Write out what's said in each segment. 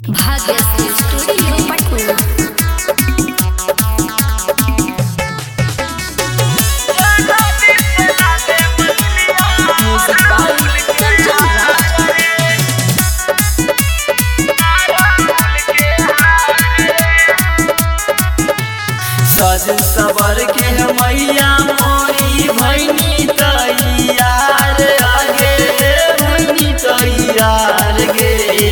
Bhagyashree studio Patna. सज सवर के मैया मोरी भैनी तैयार आगे भैनी तैयार गे।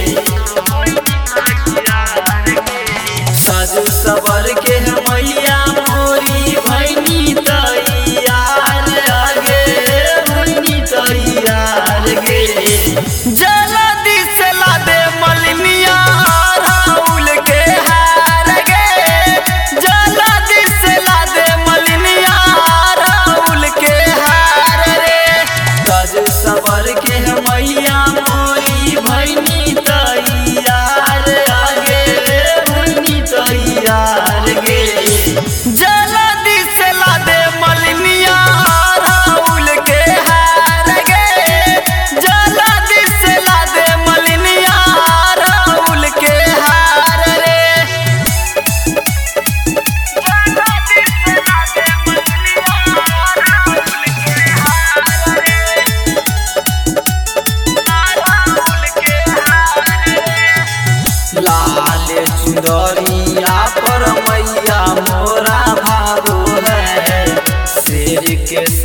सज सवर के मैया मोरी भैनी तैयार आगे भैनी तैयार गे। जल्दी से ला दे मलिनिया राहुल के हार गे। जल्दी से ला दे मलिनिया राहुल के हार रे। सज सवर के मैया मोरी भैनी तैयार आगे भैनी तैयार गे। जल्दी से ला दे मलिनिया राहुल के हार गे। जल्दी से ला दे मलिनिया राहुल के हार रे। लाल चुंदरिया पर मैया मोरा भागो है। शेर के